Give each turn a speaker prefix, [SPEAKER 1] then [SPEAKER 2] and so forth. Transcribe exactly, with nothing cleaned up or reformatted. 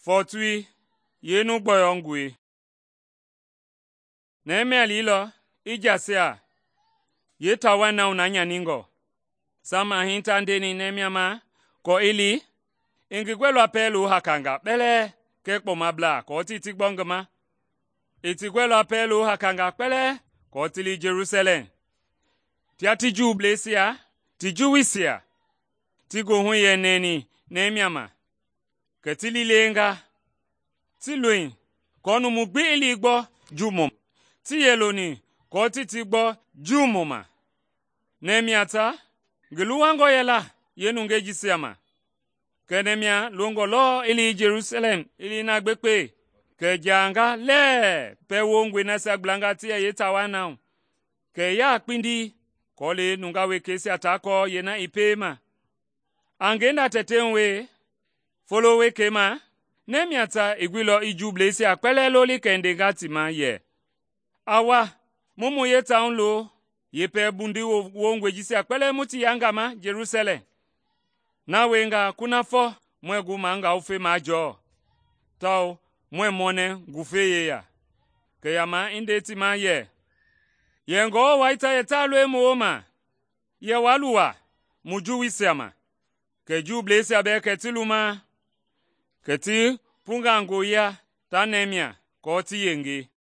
[SPEAKER 1] Fortui yenu gboyongwe. Nehemia lilo ijasia ye tawana unanya ningo. Sama hinta ndeni Nehemia ma ko ili ingigwelo apelu hakanga bele kekpo mabla ko titi gbongama. Itigwelo apelu hakanga bele ko tili Jerusalem. Tiati ju blesia ti juwisia ti go hunye neni Nehemia ma. Ketili lenga ti luin ko nu mugbi ili gbo jumum ti yeloni ko titi gbo jumuma. Nehemia ta giluwango yela yenu ngejisia ma. Ke Nehemia lungo lo ili Jerusalem ili na gbekpe ke janga le pe wongwe na saglanga ti ye tawana ke ya kpindi ko le nunga we kesi atako yena ipema angenda tetenwe follow we kema Nehemia ta igwilo ijublesi akpele loli kende gati ma ye awa mumu ye taunlo ye pe bundi wongwe jisi akpele muti yanga ma Jerusalem na wenga kunafo mwegu manga ufe majo tau mwe mone gufe ya ke yama indeti ma ye yengo waita yetalwe muoma ye waluwa mujuwisema ke jublesi abeke tiluma keti punga ngoya ta Nehemia ko ti yenge.